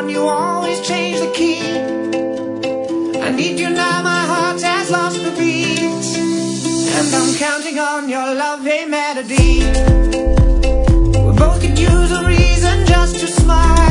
on, you always change the key. I need you now, my heart has lost the beat, and I'm counting on your loving melody. We both could use a reason just to smile.